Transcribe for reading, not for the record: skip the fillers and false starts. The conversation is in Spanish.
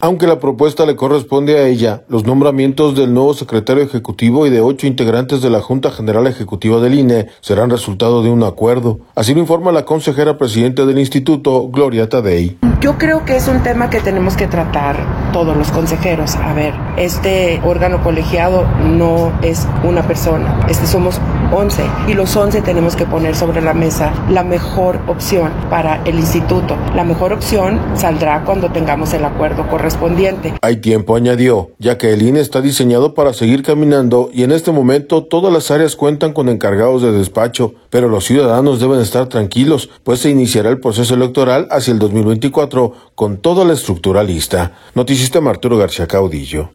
Aunque la propuesta le corresponde a ella, los nombramientos del nuevo secretario ejecutivo y de 8 integrantes de la Junta General Ejecutiva del INE serán resultado de un acuerdo. Así lo informa la consejera presidenta del instituto, Gloria Tadei. Yo creo que es un tema que tenemos que tratar todos los consejeros. A ver, este órgano colegiado no es una persona, somos 11 y los 11 tenemos que poner sobre la mesa la mejor opción para el instituto. La mejor opción saldrá cuando tengamos el acuerdo correspondiente. Hay tiempo, añadió, ya que el INE está diseñado para seguir caminando y en este momento todas las áreas cuentan con encargados de despacho, pero los ciudadanos deben estar tranquilos, pues se iniciará el proceso electoral hacia el 2024 con toda la estructura lista. Noticista Arturo García Caudillo.